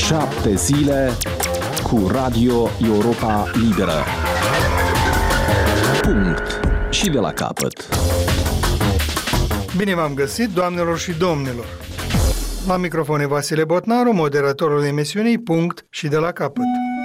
7 zile cu Radio Europa Liberă. Punct. Și de la capăt. Bine v-am găsit, doamnelor și domnilor. La microfon e Vasile Botnaru, moderatorul emisiunii Punct și de la capăt.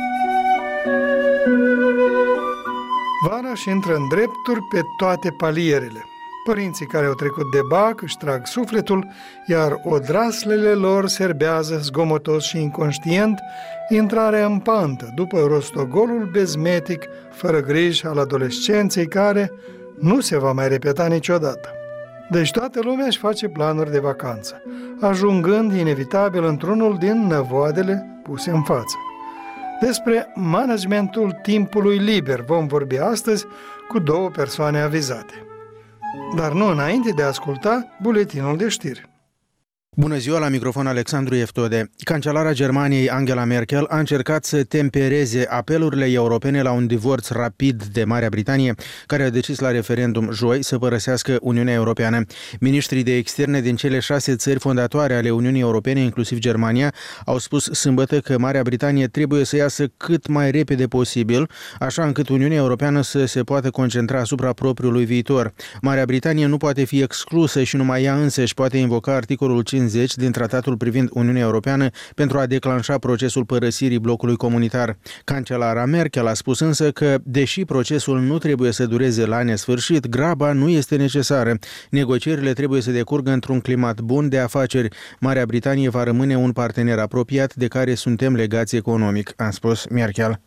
Vara și intră în drepturi pe toate palierele. Părinții care au trecut de bac își trag sufletul, iar odraslele lor serbează zgomotos și inconștient intrarea în pantă după rostogolul bezmetic, fără griji al adolescenței care nu se va mai repeta niciodată. Deci toată lumea își face planuri de vacanță, ajungând inevitabil într-unul din năvoadele puse în față. Despre managementul timpului liber vom vorbi astăzi cu două persoane avizate. Dar nu înainte de a asculta buletinul de știri. Bună ziua, la microfon Alexandru Eftode. Cancelara Germaniei Angela Merkel a încercat să tempereze apelurile europene la un divorț rapid de Marea Britanie, care a decis la referendum joi să părăsească Uniunea Europeană. Ministrii de externe din cele 6 țări fondatoare ale Uniunii Europene, inclusiv Germania, au spus sâmbătă că Marea Britanie trebuie să iasă cât mai repede posibil, așa încât Uniunea Europeană să se poată concentra asupra propriului viitor. Marea Britanie nu poate fi exclusă și numai ea însăși poate invoca articolul 50 din Tratatul privind Uniunea Europeană pentru a declanșa procesul părăsirii blocului comunitar. Cancelara Merkel a spus însă că, deși procesul nu trebuie să dureze la nesfârșit, graba nu este necesară. Negocierile trebuie să decurgă într-un climat bun de afaceri. Marea Britanie va rămâne un partener apropiat de care suntem legați economic, a spus Merkel.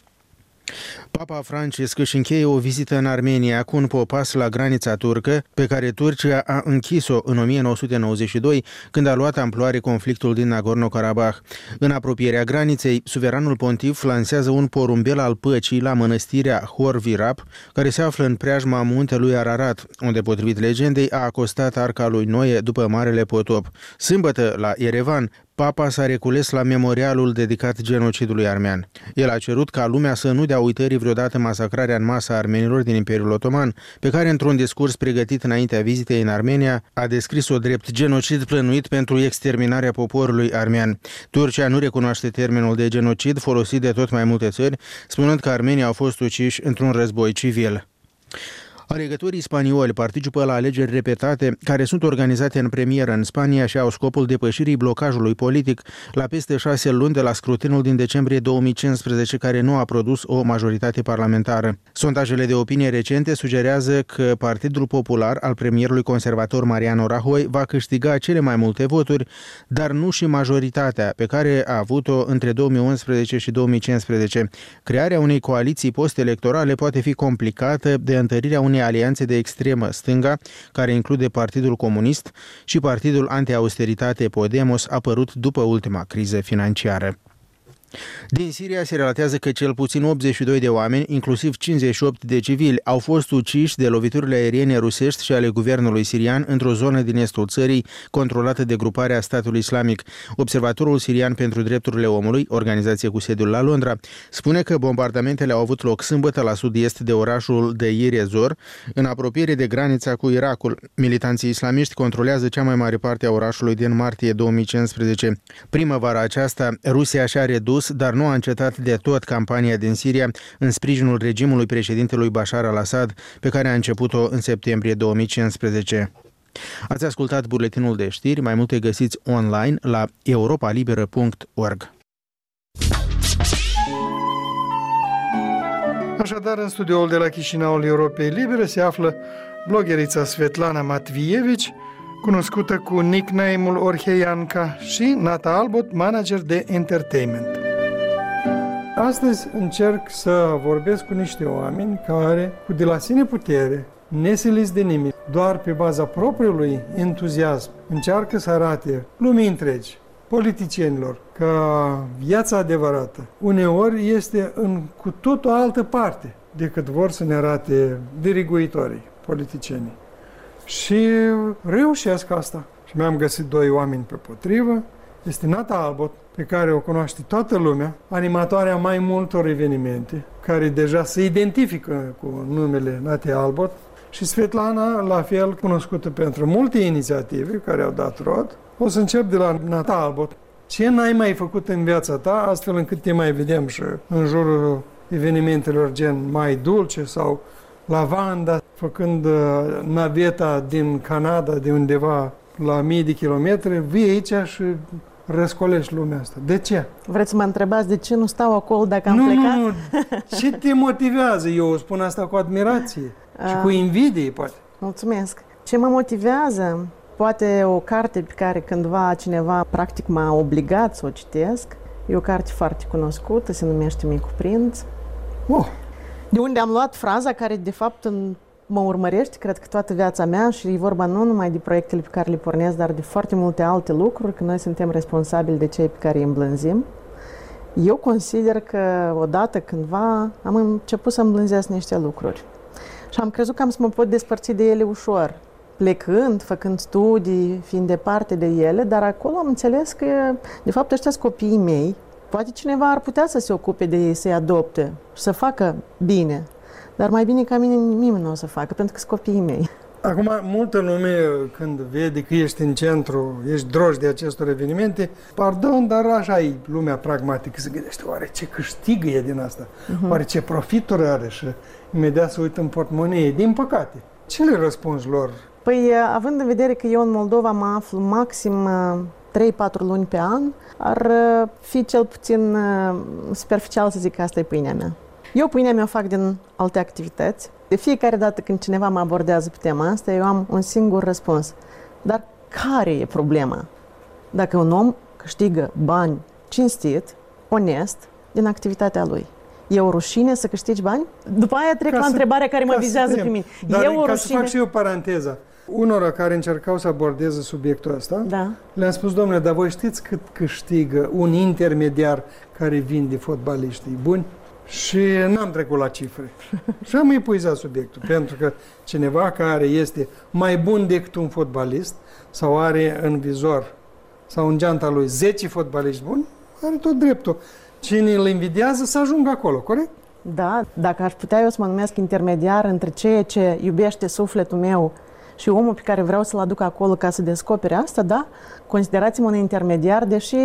Papa Francisc își încheie o vizită în Armenia cu un popas la granița turcă, pe care Turcia a închis-o în 1992, când a luat amploare conflictul din Nagorno-Karabakh. În apropierea graniței, suveranul pontif lansează un porumbel al păcii la mănăstirea Hor Virap, care se află în preajma muntelui Ararat, unde, potrivit legendei, a acostat arca lui Noe după Marele Potop. Sâmbătă, la Yerevan, Papa s-a recules la memorialul dedicat genocidului armean. El a cerut ca lumea să nu dea uitării vreodată masacrarea în masă a armenilor din Imperiul Otoman, pe care, într-un discurs pregătit înaintea vizitei în Armenia, a descris-o drept genocid plănuit pentru exterminarea poporului armean. Turcia nu recunoaște termenul de genocid folosit de tot mai multe țări, spunând că armenii au fost uciși într-un război civil. Alegătorii spanioli participă la alegeri repetate care sunt organizate în premieră în Spania și au scopul depășirii blocajului politic la peste 6 luni de la scrutinul din decembrie 2015, care nu a produs o majoritate parlamentară. Sondajele de opinie recente sugerează că Partidul Popular al premierului conservator Mariano Rajoy va câștiga cele mai multe voturi, dar nu și majoritatea pe care a avut-o între 2011 și 2015. Crearea unei coaliții post-electorale poate fi complicată de întărirea unei alianțe de extremă stânga, care include Partidul Comunist și Partidul Anti-Austeritate Podemos, apărut după ultima criză financiară. Din Siria se relatează că cel puțin 82 de oameni, inclusiv 58 de civili, au fost uciși de loviturile aeriene rusești și ale guvernului sirian într-o zonă din estul țării controlată de gruparea Statului Islamic. Observatorul sirian pentru drepturile omului, organizație cu sediul la Londra, spune că bombardamentele au avut loc sâmbătă la sud-est de orașul Deir ez-Zor, în apropiere de granița cu Irakul. Militanții islamiști controlează cea mai mare parte a orașului din martie 2015. Primăvara aceasta, Rusia și-a redus, dar nu a încetat de tot campania din Siria în sprijinul regimului președintelui Bashar al-Assad, pe care a început-o în septembrie 2015. Ați ascultat buletinul de știri, mai multe găsiți online la europalibera.org. Așadar, în studioul de la Chișinăul Europei Libere se află blogherița Svetlana Matvievici, cunoscută cu nickname-ul Orheianca, și Nata Albot, manager de entertainment. Astăzi încerc să vorbesc cu niște oameni care, cu de la sine putere, nesiliți de nimic, doar pe baza propriului entuziasm, încearcă să arate lumii întregi, politicienilor, că viața adevărată uneori este în cu tot o altă parte decât vor să ne arate diriguitorii, politicienii. Și reușesc asta. Și mi-am găsit doi oameni pe potrivă. Este Nata Albot, pe care o cunoaște toată lumea, animatoarea mai multor evenimente, care deja se identifică cu numele Nata Albot, și Svetlana, la fel cunoscută pentru multe inițiative care au dat rod. O să încep de la Nata Albot. Ce n-ai mai făcut în viața ta, astfel încât te mai vedem și în jurul evenimentelor gen Mai Dulce sau Lavanda, făcând naveta din Canada, de undeva la mii de kilometri, vii aici și răscolești lumea asta. De ce? Vreți să mă întrebați de ce nu stau acolo dacă am plecat? Nu. Ce te motivează? Eu spun asta cu admirație și cu invidie, poate. Mulțumesc. Ce mă motivează? Poate o carte pe care cândva cineva practic m-a obligat să o citesc. E o carte foarte cunoscută, se numește Micul Prinț. De unde am luat fraza care de fapt mă urmărește, cred că toată viața mea, și e vorba nu numai de proiectele pe care le pornesc, dar de foarte multe alte lucruri, că noi suntem responsabili de cei pe care îi îmblânzim. Eu consider că odată cândva am început să îmblânzesc niște lucruri. Și am crezut că am să mă pot despărți de ele ușor, plecând, făcând studii, fiind departe de ele, dar acolo am înțeles că, de fapt, ăștia sunt copiii mei. Poate cineva ar putea să se ocupe de ei, să-i adopte și să facă bine. Dar mai bine ca mine nimeni nu o să facă, pentru că sunt copiii mei. Acum, multă lume, când vede că ești în centru, ești drojdie acestor evenimente, pardon, dar așa e lumea pragmatică, se gândește, oare ce câștigă e din asta? Oare ce profituri are? Și imediat se uită în portmonee. Din păcate, ce le răspunzi lor? Păi, având în vedere că eu în Moldova mă aflu maxim 3-4 luni pe an, ar fi cel puțin superficial să zic că asta e pâinea mea. Eu pâinea mea o fac din alte activități. De fiecare dată când cineva mă abordează pe tema asta, eu am un singur răspuns. Dar care e problema? Dacă un om câștigă bani cinstit, onest, din activitatea lui, e o rușine să câștigi bani? După aia trec la întrebarea care mă vizează pe mine. Dar e o ca rușine... să fac și eu paranteza. Unora care încercau să abordeze subiectul ăsta, le-am spus, domnule, dar voi știți cât câștigă un intermediar care vinde fotbaliștii buni? Și n-am trecut la cifre. Și am epuizat subiectul, pentru că cineva care este mai bun decât un fotbalist sau are în vizor sau în geanta lui 10 fotbaliști buni, are tot dreptul. Cine îl invidiază să ajungă acolo, corect? Da, dacă aș putea eu să mă numesc intermediar între ceea ce iubește sufletul meu și omul pe care vreau să-l aduc acolo ca să descopere asta, da, considerați-mă un intermediar, deși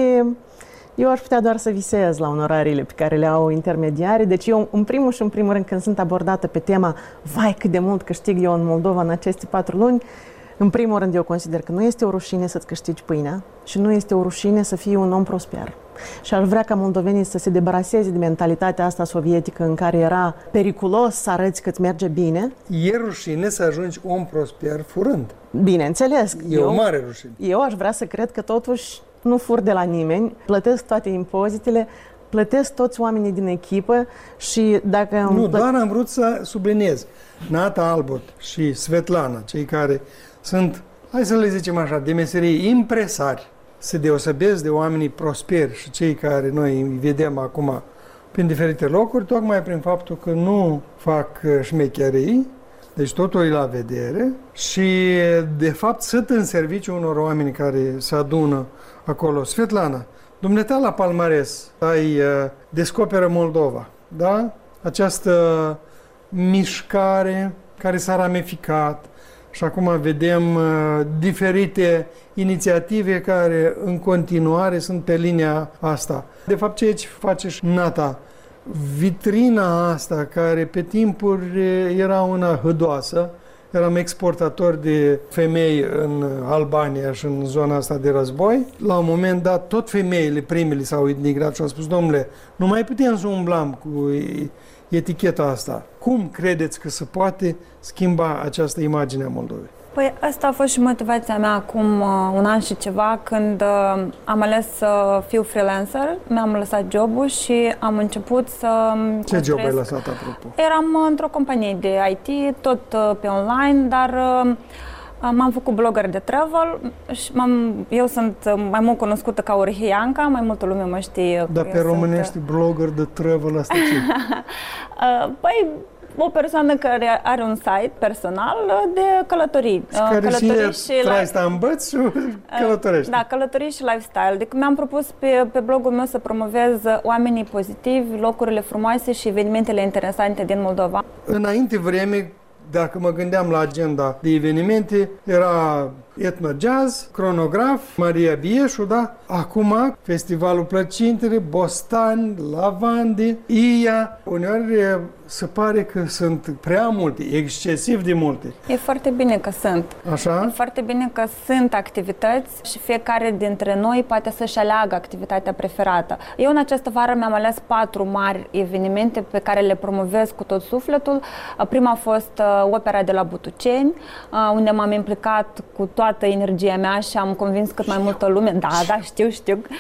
eu aș putea doar să visez la onorariile pe care le au intermediarii. Deci eu, în primul rând, când sunt abordată pe tema vai cât de mult câștig eu în Moldova în aceste 4 luni, în primul rând eu consider că nu este o rușine să-ți câștigi pâinea și nu este o rușine să fii un om prosper. Și ar vrea ca moldovenii să se debaraseze de mentalitatea asta sovietică în care era periculos să arăți că îți merge bine. E rușine să ajungi om prosper furând. Bineînțeles. E o mare rușine. Eu aș vrea să cred că totuși nu fur de la nimeni, plătesc toate impozitele, plătesc toți oamenii din echipă și dacă... Nu, doar am vrut să subliniez. Nata Albot și Svetlana, cei care sunt, hai să le zicem așa, de meserie impresari, se deosebesc de oamenii prosperi și cei care noi îi vedem acum prin diferite locuri, tocmai prin faptul că nu fac șmecherii, deci totul e la vedere și, de fapt, sunt în serviciu unor oameni care se adună acolo. Svetlana, dumneata la palmares ai Descoperă Moldova, da? Această mișcare care s-a ramificat și acum vedem diferite inițiative care în continuare sunt pe linia asta. De fapt, ceea ce face și Nata, vitrina asta care pe timpuri era una hădoasă, eram exportator de femei în Albania și în zona asta de război. La un moment dat, tot femeile primele s-au indigrat și au spus, domnule, nu mai putem să umblăm cu eticheta asta. Cum credeți că se poate schimba această imagine a Moldovei? Păi asta a fost și motivația mea acum un an și ceva, când am ales să fiu freelancer, mi-am lăsat jobul și am început să... Ce job ai lăsat, apropo? Eram într-o companie de IT, tot pe online, dar m-am făcut blogger de travel și eu sunt mai mult cunoscută ca Orheianca, mai multă lume mă știe. Dar pe românești blogger de travel, asta ce? Păi, o persoană care are un site personal de călătorii. Și care și trai să îmbăți și călătorești. Da, călătorii și lifestyle. Deci mi-am propus pe blogul meu să promovez oamenii pozitivi, locurile frumoase și evenimentele interesante din Moldova. Înainte vreme, dacă mă gândeam la agenda de evenimente, era Etno-Jazz, Cronograf, Maria Bieșu, da? Acum, Festivalul Plăcintele, Bostani, Lavande, Ia. Uneori se pare că sunt prea multe, excesiv de multe. E foarte bine că sunt. Așa? E foarte bine că sunt activități și fiecare dintre noi poate să-și aleagă activitatea preferată. Eu în această vară mi-am ales 4 mari evenimente pe care le promovez cu tot sufletul. Prima a fost opera de la Butuceni, unde m-am implicat cu toată energia mea și am convins cât mai multă lume. Da, știu.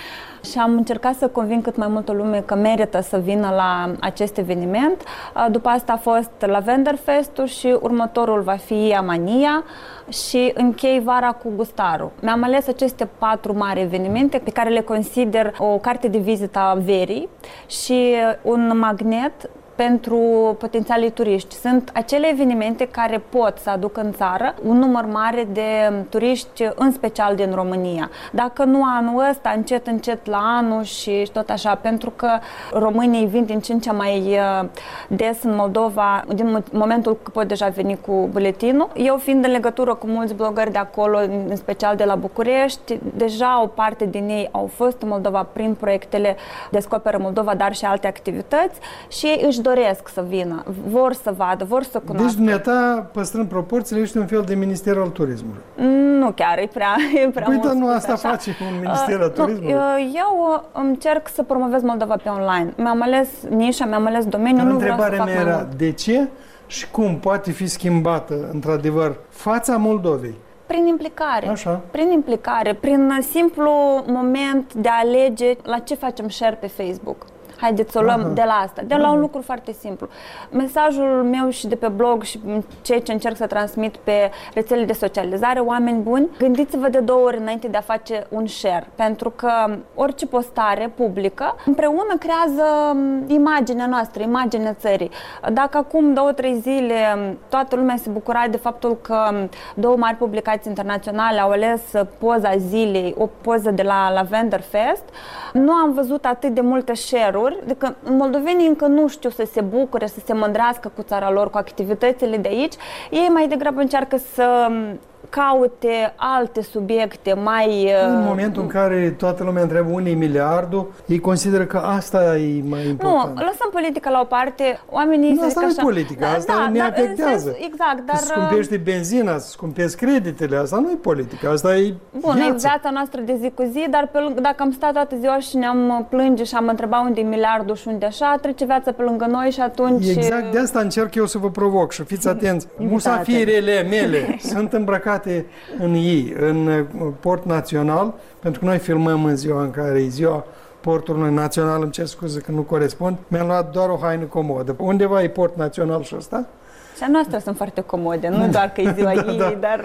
Și am încercat să convin cât mai multă lume că merită să vină la acest eveniment. După asta a fost Lavender Fest-ul și următorul va fi Amania și închei vara cu Gustaru. Mi-am ales aceste 4 mari evenimente pe care le consider o carte de vizită a verii și un magnet pentru potențialii turiști. Sunt acele evenimente care pot să aducă în țară un număr mare de turiști, în special din România. Dacă nu anul ăsta, încet la anul și tot așa, pentru că românii vin din ce în ce mai des în Moldova, din momentul că pot deja veni cu buletinul. Eu fiind în legătură cu mulți blogări de acolo, în special de la București, deja o parte din ei au fost în Moldova prin proiectele Descoperă Moldova, dar și alte activități și ei își doresc să vină, vor să vadă, vor să cunoască. Deci dumneata, păstrând proporțiile, ești un fel de minister al turismului. Nu chiar, e prea Păi, dar nu asta face un minister al turismului? Eu încerc să promovez Moldova pe online. Mi-am ales nișa, mi-am ales domeniul, nu vreau să fac mai mult. De ce și cum poate fi schimbată, într-adevăr, fața Moldovei? Prin implicare. Așa. Prin implicare, prin simplu moment de a alege la ce facem share pe Facebook. Haideți să o luăm de la asta, de la un lucru foarte simplu. Mesajul meu și de pe blog și ceea ce încerc să transmit pe rețelele de socializare, oameni buni, gândiți-vă de 2 ori înainte de a face un share, pentru că orice postare publică împreună creează imaginea noastră, imaginea țării. Dacă acum 2-3 zile toată lumea se bucura de faptul că 2 mari publicații internaționale au ales poza zilei, o poză de la Lavender Fest, nu am văzut atât de multe share-uri. Adică moldovenii încă nu știu să se bucure, să se mândrească cu țara lor, cu activitățile de aici. Ei mai degrabă încearcă să caute alte subiecte mai... În momentul în care toată lumea întreabă unde e miliardul, ei consideră că asta e mai important. Nu, lăsăm politica la o parte, oamenii... Nu, asta nu e politica, asta ne afectează. Exact, dar... Să scumpești benzina, să scumpești creditele, asta nu e politica, asta e bun, e viața noastră de zi cu zi, dar dacă am stat toată ziua și ne-am plânge și am întrebat unde e miliardul și unde așa, trece viața pe lângă noi și atunci... Exact, de asta încerc eu să vă provoc și fiți atenți. Musafirele mele sunt îmbrăcate în ei, în port național, pentru că noi filmăm în ziua în care e ziua portului național, îmi cer scuze că nu corespund, mi-am luat doar o haină comodă. Undeva e port național și ăsta? Și a noastră sunt foarte comode, nu doar că e ziua ei, dar...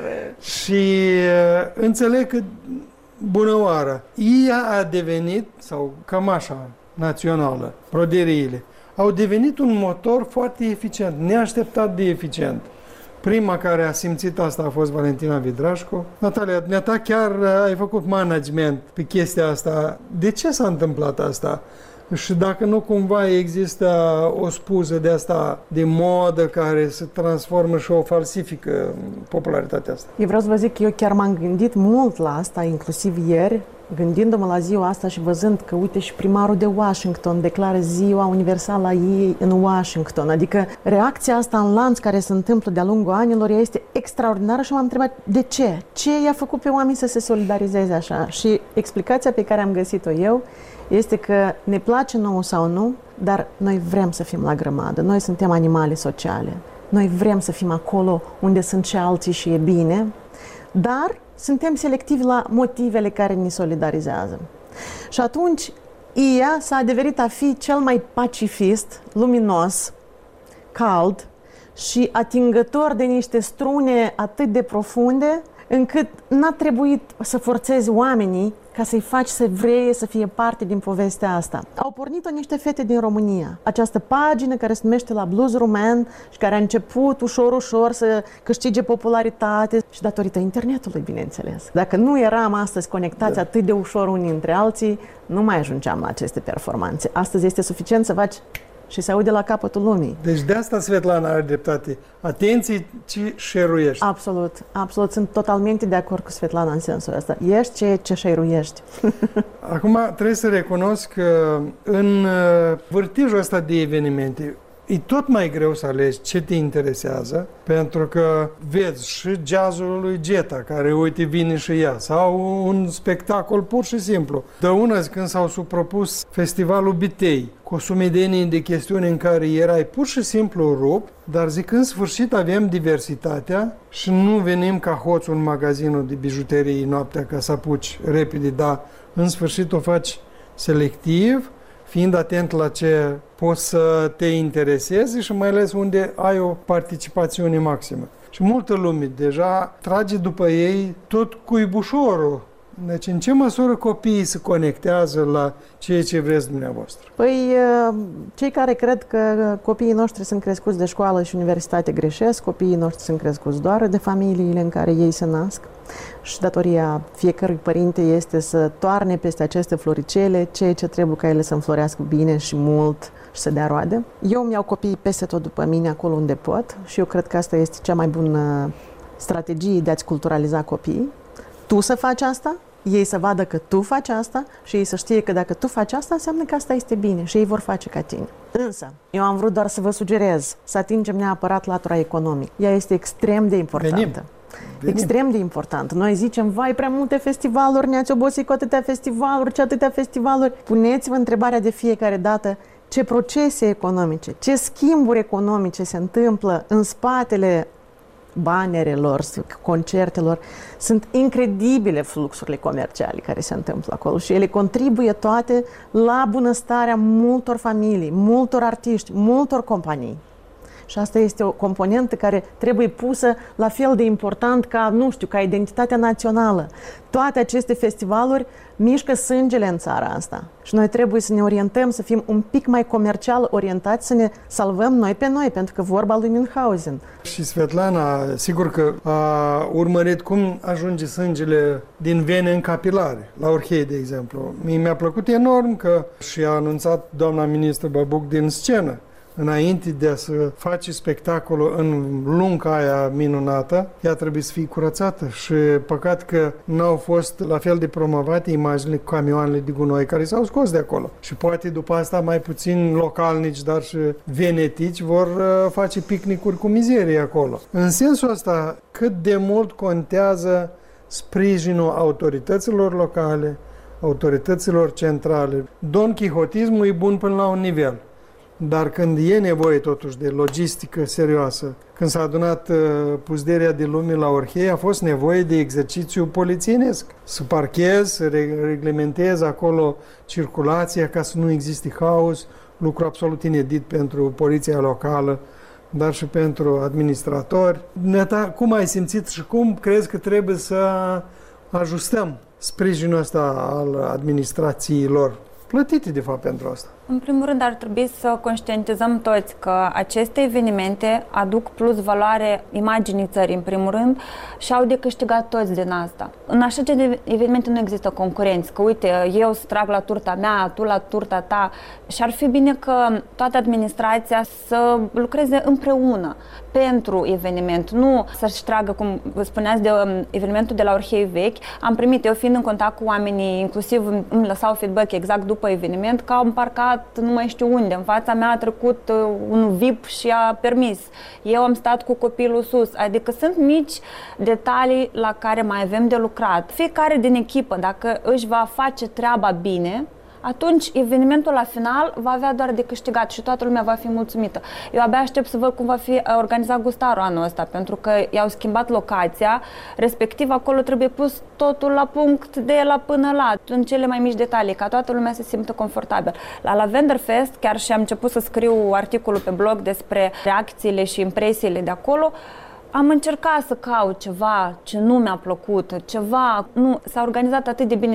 Și înțeleg că, bună oară, ea a devenit, sau cămașa națională, broderiile, au devenit un motor foarte eficient, neașteptat de eficient. Prima care a simțit asta a fost Valentina Vidrașcu. Natalia, dumneata chiar ai făcut management pe chestia asta. De ce s-a întâmplat asta? Și dacă nu cumva există o spuză de asta de modă care se transformă și o falsifică popularitatea asta? Eu vreau să vă zic că eu chiar m-am gândit mult la asta, inclusiv ieri, gândindu-mă la ziua asta și văzând că, uite, și primarul de Washington declară ziua universală a ei în Washington. Adică reacția asta în lanț care se întâmplă de-a lungul anilor este extraordinară și m-am întrebat de ce? Ce i-a făcut pe oameni să se solidarizeze așa? Și explicația pe care am găsit-o eu este că ne place nouă sau nu, dar noi vrem să fim la grămadă. Noi suntem animale sociale. Noi vrem să fim acolo unde sunt și alții și e bine, dar suntem selectivi la motivele care ne solidarizează. Și atunci, ea s-a adeverit a fi cel mai pacifist, luminos, cald și atingător de niște strune atât de profunde, încât n-a trebuit să forțezi oamenii ca să-i faci să vreie să fie parte din povestea asta. Au pornit-o niște fete din România. Această pagină care se numește La Blues Rumen și care a început ușor să câștige popularitate și datorită internetului, bineînțeles. Dacă nu eram astăzi conectați atât de ușor unii între alții, nu mai ajungeam la aceste performanțe. Astăzi este suficient să faci și se aude la capătul lumii. Deci de asta Svetlana are dreptate. Atenție ce share-uiești. Absolut, absolut. Sunt totalmente de acord cu Svetlana în sensul ăsta. Ești ceea ce share-uiești. Acum trebuie să recunosc că în vârtejul ăsta de evenimente e tot mai greu să alegi ce te interesează, pentru că vezi și jazzul lui Geta, care, uite, vine și ea, sau un spectacol pur și simplu. De una zi, când s-au propus festivalul Bitei, cu o sumedenie de chestiuni în care erai pur și simplu rupt, dar zic, în sfârșit avem diversitatea și nu venim ca hoțul în magazinul de bijuterii noaptea ca să apuci repede, dar în sfârșit o faci selectiv, fiind atent la ce poți să te interesezi și mai ales unde ai o participațiune maximă. Și multă lume deja trage după ei tot cuibușorul. Deci în ce măsură copiii se conectează la ceea ce vreți dumneavoastră? Păi, cei care cred că copiii noștri sunt crescuți de școală și universitate greșesc, copiii noștri sunt crescuți doar de familiile în care ei se nasc și datoria fiecărui părinte este să toarne peste aceste floricele ceea ce trebuie ca ele să înflorească bine și mult și să dea roade. Eu îmi iau copiii peste tot după mine acolo unde pot și eu cred că asta este cea mai bună strategie de a-ți culturaliza copiii. Tu să faci asta, ei să vadă că tu faci asta și ei să știe că dacă tu faci asta, înseamnă că asta este bine și ei vor face ca tine. Însă, eu am vrut doar să vă sugerez să atingem neapărat latura economică. Ea este extrem de importantă. Venim. Extrem de important. Noi zicem, vai, prea multe festivaluri, ne-ați obosit cu atâtea festivaluri, ce atâtea festivaluri. Puneți-vă întrebarea de fiecare dată, ce procese economice, ce schimburi economice se întâmplă în spatele banerelor, concertelor. Sunt incredibile fluxurile comerciale care se întâmplă acolo și ele contribuie toate la bunăstarea multor familii, multor artiști, multor companii. Și asta este o componentă care trebuie pusă la fel de important ca, nu știu, ca identitatea națională. Toate aceste festivaluri mișcă sângele în țara asta. Și noi trebuie să ne orientăm, să fim un pic mai comercial orientați, să ne salvăm noi pe noi, pentru că vorba lui Münchhausen. Și Svetlana, sigur că a urmărit cum ajunge sângele din vene în capilare, la Orhei, de exemplu. Mi-a plăcut enorm că și-a anunțat doamna ministru Babuc din scenă, înainte de a să faci spectacolul în lunga aia minunată, ea trebuie să fie curățată și păcat că n-au fost la fel de promovate imaginile cu camioanele de gunoi care s-au scos de acolo. Și poate după asta mai puțin localnici, dar și venetici vor face picnicuri cu mizerie acolo. În sensul ăsta, cât de mult contează sprijinul autorităților locale, autorităților centrale. Don Quihotismul e bun până la un nivel. Dar când e nevoie totuși de logistică serioasă, când s-a adunat puzderea de lume la Orhei, a fost nevoie de exercițiu polițienesc. Să parchezi, să reglementezi acolo circulația ca să nu existe haos, lucru absolut inedit pentru poliția locală, dar și pentru administratori. Neta, cum ai simțit și cum crezi că trebuie să ajustăm sprijinul ăsta al administrațiilor plătite, de fapt, pentru asta? În primul rând, ar trebui să conștientizăm toți că aceste evenimente aduc plus valoare imaginii țării, în primul rând, și au de câștigat toți din asta. În așa gen de evenimente nu există concurenți, că uite, eu trag la turta mea, tu la turta ta, și ar fi bine că toată administrația să lucreze împreună pentru eveniment, nu să-și tragă, cum spuneați, de evenimentul de la Orhei Vechi. Am primit, eu fiind în contact cu oamenii, inclusiv îmi lăsau feedback exact după eveniment, că au împarcat nu mai știu unde, în fața mea a trecut un VIP și a permis. Eu am stat cu copilul sus, adică sunt mici detalii la care mai avem de lucrat. Fiecare din echipă, dacă își va face treaba bine, atunci evenimentul la final va avea doar de câștigat și toată lumea va fi mulțumită. Eu abia aștept să văd cum va fi organizat Gustarul anul ăsta, pentru că i-au schimbat locația, respectiv acolo trebuie pus totul la punct de la până la, în cele mai mici detalii, ca toată lumea să se simtă confortabil. La Lavender Fest, chiar și am început să scriu articolul pe blog despre reacțiile și impresiile de acolo, am încercat să caut ceva ce nu mi-a plăcut, ceva, nu, s-a organizat atât de bine și s-au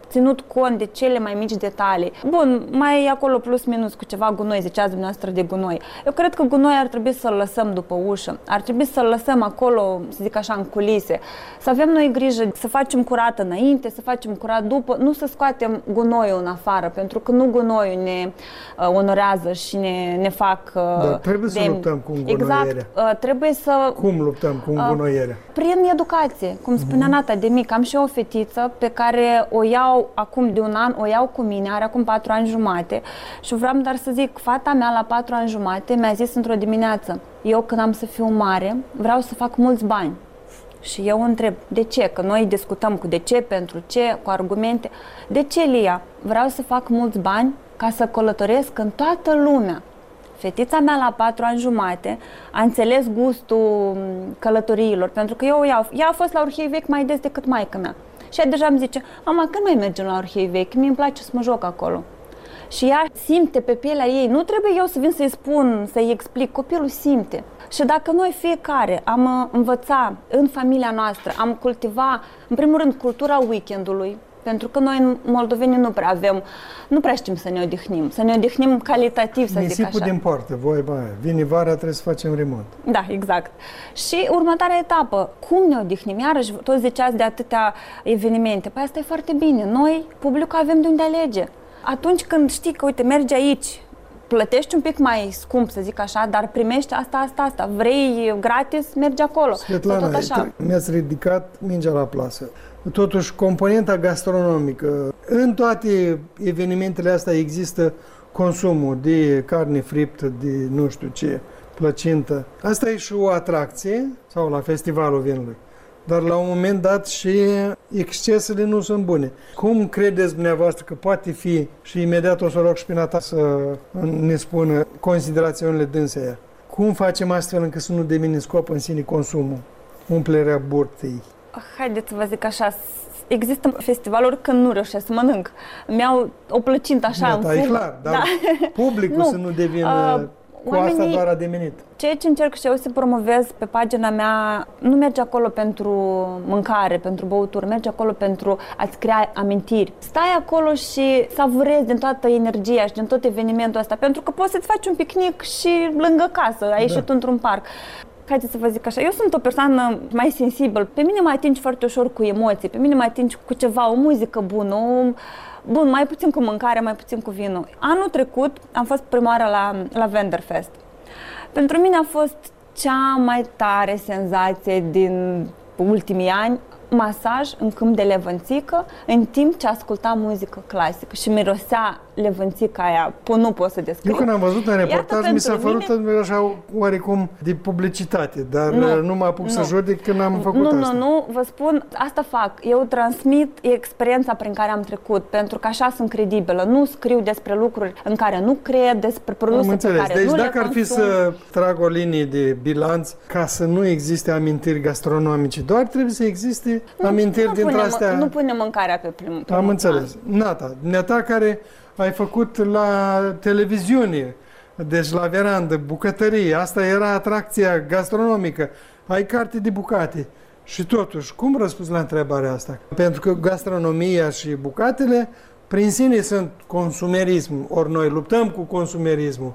ținut cont de cele mai mici detalii. Bun, mai e acolo plus minus cu ceva gunoi, ziceați dumneavoastră de gunoi. Eu cred că gunoi ar trebui să-l lăsăm după ușă, ar trebui să-l lăsăm acolo, să zic așa, în culise, să avem noi grijă să facem curat înainte, să facem curat după, nu să scoatem gunoiul în afară, pentru că nu gunoiul ne onorează și ne fac Dar trebuie să luptăm cu îngunoierea. Exact, trebuie să... Cum luptăm cu îngunoierea? Prin educație, cum spunea Nata de mic. Am și o fetiță pe care o iau acum de un an, o iau cu mine, are acum 4 ani jumate și vreau doar să zic, fata mea la 4 ani jumate mi-a zis într-o dimineață, eu când am să fiu mare vreau să fac mulți bani. Și eu întreb, de ce? Că noi discutăm cu de ce, pentru ce, cu argumente. De ce, Lia? Vreau să fac mulți bani ca să călătoresc în toată lumea. Fetița mea la 4 ani jumate a înțeles gustul călătoriilor, pentru că ea a fost la Orhei Vechi mai des decât maică mea. Și ea deja îmi zice, mama, când mai mergem la Orhei Vechi? Mie îmi place să mă joc acolo. Și ea simte pe pielea ei, nu trebuie eu să vin să-i spun, să-i explic, copilul simte. Și dacă noi fiecare am învățat în familia noastră, am cultiva, în primul rând, cultura weekendului, pentru că noi în moldovenii nu prea știm să ne odihnim calitativ, să zic așa. Nisipul din poartă, voiba aia. Vine vara, trebuie să facem remont. Da, exact. Și următoarea etapă, cum ne odihnim? Iarăși, toți ziceați de atâtea evenimente. Păi asta e foarte bine. Noi, publicul, avem de unde alege. Atunci când știi că, uite, mergi aici, plătești un pic mai scump, să zic așa, dar primești asta. Vrei gratis, mergi acolo. Svetlana, mi-ați ridicat mingea la plasă. Totuși, componenta gastronomică, în toate evenimentele astea există consumul de carne friptă, de nu știu ce, plăcintă. Asta e și o atracție, sau la Festivalul Vinului. Dar la un moment dat și excesele nu sunt bune. Cum credeți dumneavoastră că poate fi, și imediat o să rog și pe Nata să ne spună considerațiunile dânseia, cum facem astfel încât să nu devine scop în sine consumul, umplerea burtei? Haideți să vă zic așa, există festivaluri când nu reușesc să mănânc. Mi-au o plăcintă așa în fură. E clar, dar publicul să nu devină cu asta doar ademenit. Ceea ce încerc și eu să promovez pe pagina mea, nu merge acolo pentru mâncare, pentru băuturi, merge acolo pentru a-ți crea amintiri. Stai acolo și savurezi din toată energia și din tot evenimentul ăsta, pentru că poți să-ți faci un picnic și lângă casă, ai ieșit într-un parc. Haideți să vă zic așa, eu sunt o persoană mai sensibilă, pe mine mă atingi foarte ușor cu emoții, pe mine mă atingi cu ceva, o muzică bună, bun, mai puțin cu mâncare, mai puțin cu vinul. Anul trecut am fost prima oară la Venderfest. Pentru mine a fost cea mai tare senzație din ultimii ani, masaj în câmp de levănțică, în timp ce ascultam muzică clasică și mirosea levănțica aia, nu pot să descriu. Eu când am văzut în reportaj, mi s-a părut așa oarecum de publicitate, dar nu mă apuc să judec când am făcut asta. Nu, vă spun, asta fac. Eu transmit experiența prin care am trecut, pentru că așa sunt credibilă. Nu scriu despre lucruri în care nu cred, despre produse pe care deci nu le dacă ar fi să trag o linie de bilanț, ca să nu existe amintiri gastronomice, doar trebuie să existe amintiri dintre astea. Nu punem mâncarea pe primul. Am înțeles. Nata, dumneata care ai făcut la televiziune, deci la verandă, bucătărie, asta era atracția gastronomică, ai carte de bucate. Și totuși, cum răspunzi la întrebarea asta? Pentru că gastronomia și bucatele prin sine sunt consumerism, ori noi luptăm cu consumerismul.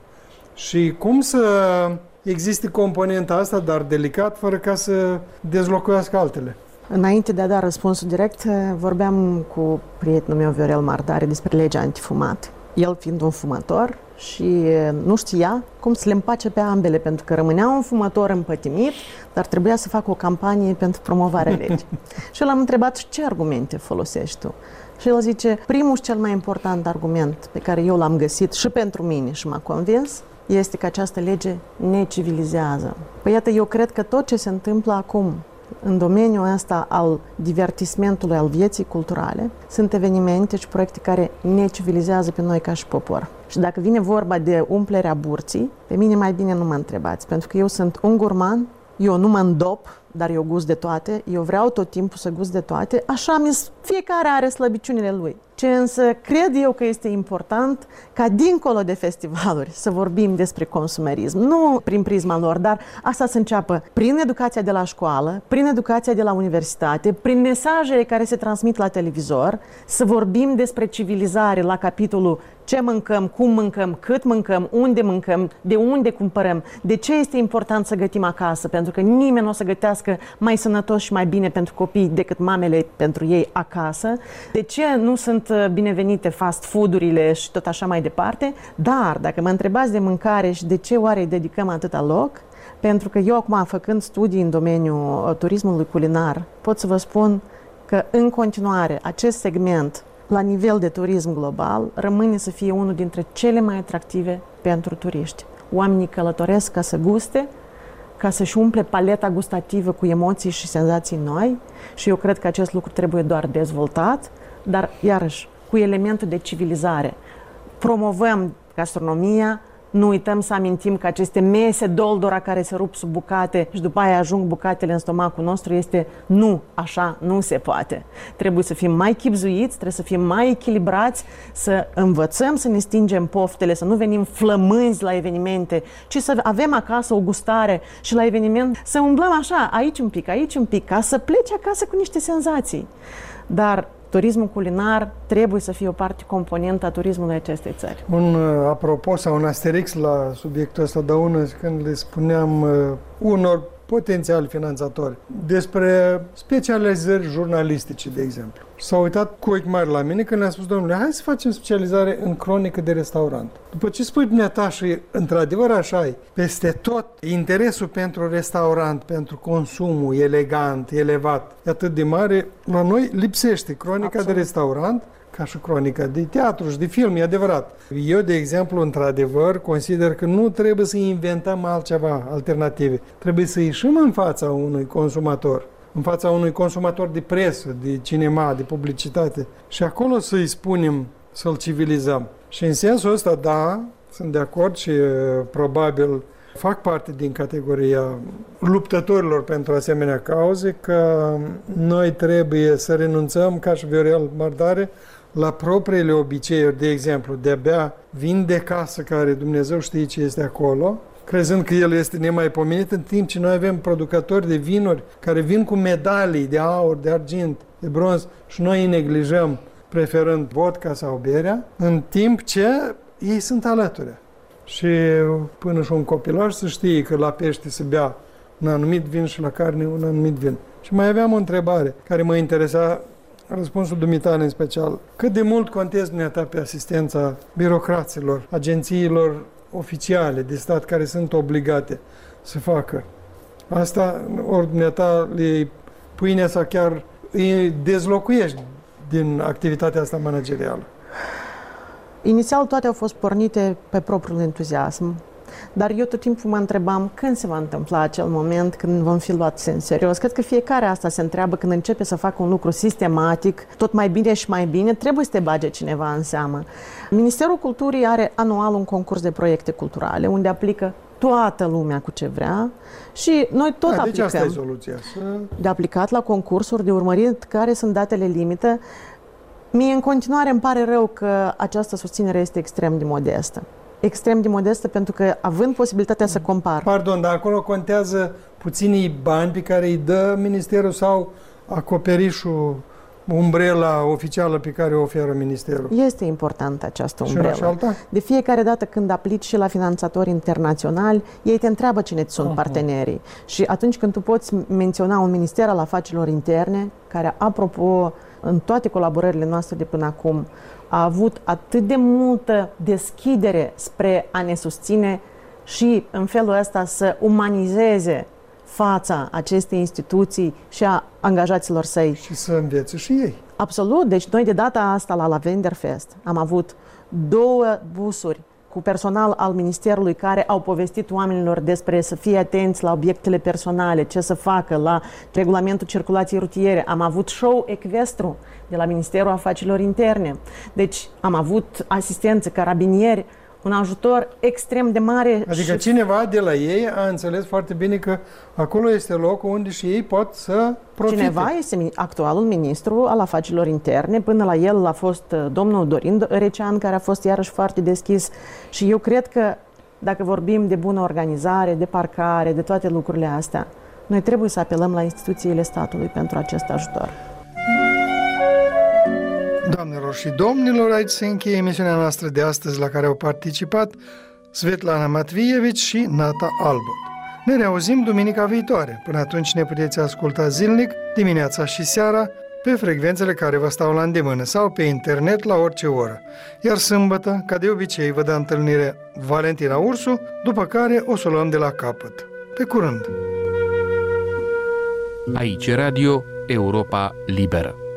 Și cum să existe componenta asta, dar delicat, fără ca să dezlocuiască altele? Înainte de a da răspunsul direct, vorbeam cu prietenul meu, Viorel Mardare, despre legea antifumat. El fiind un fumător și nu știa cum să le împace pe ambele, pentru că rămânea un fumător împătimit, dar trebuia să facă o campanie pentru promovarea legii. Și eu l-am întrebat, ce argumente folosești tu? Și el zice, primul și cel mai important argument pe care eu l-am găsit și pentru mine și m-a convins, este că această lege ne civilizează. Păi iată, eu cred că tot ce se întâmplă acum în domeniul ăsta al divertismentului, al vieții culturale, sunt evenimente și proiecte care ne civilizează pe noi ca și popor. Și dacă vine vorba de umplerea burții, pe mine mai bine nu mă întrebați, pentru că eu sunt un gurman, eu nu mă îndop, dar eu gust de toate, eu vreau tot timpul să gust de toate, așa fiecare are slăbiciunile lui. Ce însă cred eu că este important ca dincolo de festivaluri să vorbim despre consumerism, nu prin prisma lor, dar asta să înceapă prin educația de la școală, prin educația de la universitate, prin mesajele care se transmit la televizor, să vorbim despre civilizare la capitolul ce mâncăm, cum mâncăm, cât mâncăm, de unde cumpărăm, de ce este important să gătim acasă, pentru că nimeni nu o să gătească mai sănătos și mai bine pentru copii decât mamele pentru ei acasă, de ce nu sunt binevenite fast food-urile și tot așa mai departe, dar dacă mă întrebați de mâncare și de ce oare îi dedicăm atâta loc, pentru că eu acum, făcând studii în domeniul turismului culinar, pot să vă spun că în continuare acest segment la nivel de turism global, rămâne să fie unul dintre cele mai atractive pentru turiști. Oamenii călătoresc ca să guste, ca să-și umple paleta gustativă cu emoții și senzații noi și eu cred că acest lucru trebuie doar dezvoltat, dar iarăși cu elementul de civilizare. Promovăm gastronomia, nu uităm să amintim că aceste mese doldora care se rup sub bucate și după aia ajung bucatele în stomacul nostru este nu, așa nu se poate. Trebuie să fim mai chibzuiți, trebuie să fim mai echilibrați, să învățăm să ne stingem poftele, să nu venim flămânzi la evenimente, ci să avem acasă o gustare și la eveniment să umblăm așa, aici un pic, ca să pleci acasă cu niște senzații. Dar turismul culinar trebuie să fie o parte componentă a turismului acestei țări. Un apropo sau un asterix la subiectul ăsta, Dăună, când le spuneam unor potențiali finanțatori despre specializări jurnalistice, de exemplu. S-au uitat cu ochi mari la mine când le-am spus, domnule, hai să facem specializare în cronică de restaurant. După ce spui dumneata și într-adevăr așa e, peste tot interesul pentru restaurant, pentru consumul elegant, elevat, e atât de mare, la noi lipsește cronica Absolut. De restaurant, ca și cronica de teatru și de film, e adevărat. Eu, de exemplu, într-adevăr, consider că nu trebuie să inventăm altceva, alternative. Trebuie să ieșim în fața unui consumator, în fața unui consumator de presă, de cinema, de publicitate și acolo să-i spunem, să-l civilizăm. Și în sensul ăsta, da, sunt de acord și probabil fac parte din categoria luptătorilor pentru asemenea cauze, că noi trebuie să renunțăm, ca și Viorel Mardare, la propriile obiceiuri, de exemplu, de a bea vin de casă care Dumnezeu știe ce este acolo, crezând că el este nemaipomenit, în timp ce noi avem producători de vinuri care vin cu medalii de aur, de argint, de bronz și noi îi neglijăm preferând vodka sau berea, în timp ce ei sunt alături. Și până și un copilaj să știe că la pește se bea un anumit vin și la carne un anumit vin. Și mai aveam o întrebare care mă interesa, răspunsul dumitale în special. Cât de mult contezi dumneata pe asistența birocraților, agențiilor oficiale de stat care sunt obligate să facă asta, ori dumneata le pâinea sau chiar îi dezlocuiești din activitatea asta managerială? Inițial toate au fost pornite pe propriul entuziasm, dar eu tot timpul mă întrebam când se va întâmpla acel moment când vom fi luați în serios. Cred că fiecare asta se întreabă când începe să facă un lucru sistematic, tot mai bine și mai bine, trebuie să te bage cineva în seamă. Ministerul Culturii are anual un concurs de proiecte culturale, unde aplică toată lumea cu ce vrea și noi tot aplicăm. Deci asta e soluția. De aplicat la concursuri, de urmărit care sunt datele limită. Mie în continuare îmi pare rău că această susținere este extrem de modestă. Extrem de modestă pentru că având posibilitatea să compar. Pardon, dar acolo contează puținii bani pe care îi dă Ministerul sau acoperișul, umbrela oficială pe care o oferă Ministerul? Este importantă această umbrelă. Și alta? De fiecare dată când aplici și la finanțatori internaționali, ei te întreabă cine sunt partenerii. Și atunci când tu poți menționa un minister al afacerilor interne, care, apropo, în toate colaborările noastre de până acum, a avut atât de multă deschidere spre a ne susține și în felul ăsta să umanizeze fața acestei instituții și a angajaților săi. Și să învețe și ei. Absolut. Deci noi de data asta la Lavenderfest am avut 2 busuri cu personal al Ministerului care au povestit oamenilor despre să fie atenți la obiectele personale, ce să facă, la regulamentul circulației rutiere. Am avut show ecvestru de la Ministerul Afacerilor Interne. Deci am avut asistență, carabinieri, un ajutor extrem de mare. Adică cineva de la ei a înțeles foarte bine că acolo este locul unde și ei pot să profite. Cineva este actualul ministru al afacerilor interne, până la el a fost domnul Dorin Recean, care a fost iarăși foarte deschis și eu cred că dacă vorbim de bună organizare, de parcare, de toate lucrurile astea, noi trebuie să apelăm la instituțiile statului pentru acest ajutor. Doamnelor și domnilor, aici se încheie emisiunea noastră de astăzi la care au participat Svetlana Matvijevici și Nata Albot. Ne reauzim duminica viitoare. Până atunci ne puteți asculta zilnic, dimineața și seara, pe frecvențele care vă stau la îndemână sau pe internet la orice oră. Iar sâmbătă, ca de obicei, vă dă întâlnire Valentina Ursu, după care o să o luăm de la capăt. Pe curând! Aici Radio Europa Liberă.